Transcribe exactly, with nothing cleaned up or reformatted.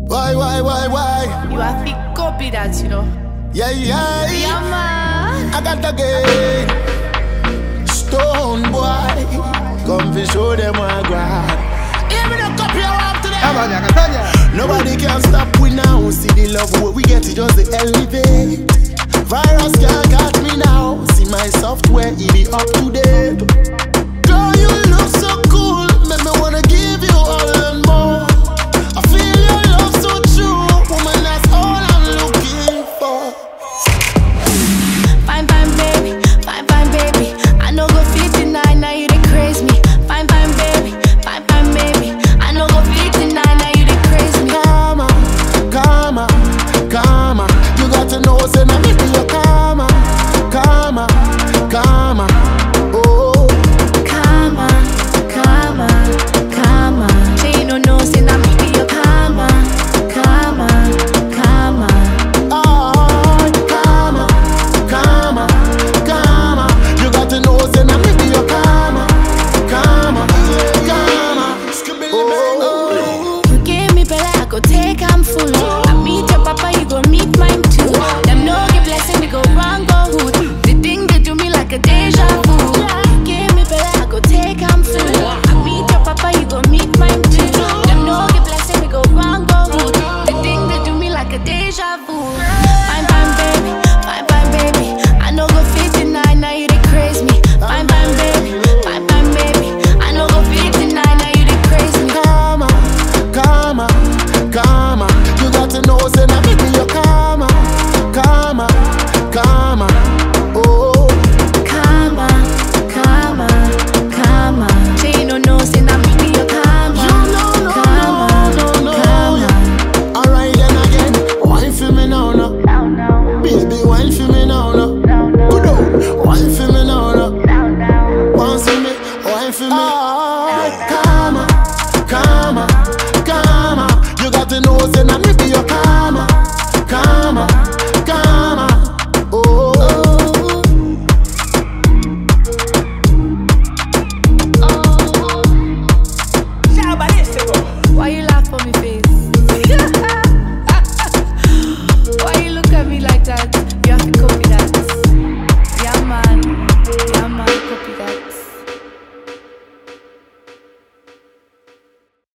Why, why, why, why? You have to copy that, you know. Yeah, yeah, Yeah, man. I got the game. Stone boy, come fi show them what I got. Hear me the copy I walk to them. Nobody can stop we now. See the love where we get it just the elevate. Virus can't catch me now. See my software, it be up to date. Girl, you look